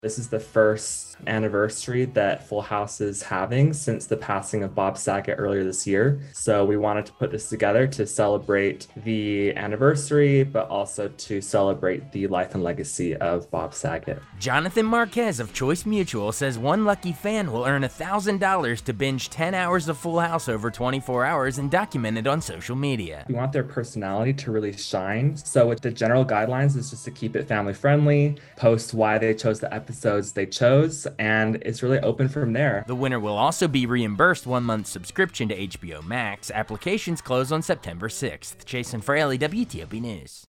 This is the first anniversary that Full House is having since the passing of Bob Saget earlier this year. So we wanted to put this together to celebrate the anniversary, but also to celebrate the life and legacy of Bob Saget. Jonathan Marquez of Choice Mutual says one lucky fan will earn $1,000 to binge 10 hours of Full House over 24 hours and document it on social media. We want their personality to really shine. So with the general guidelines is just to keep it family friendly, post why they chose the episodes they chose, and it's really open from there. The winner will also be reimbursed 1 month subscription to HBO Max. Applications close on September 6th. Jason Fraley, WTOP News.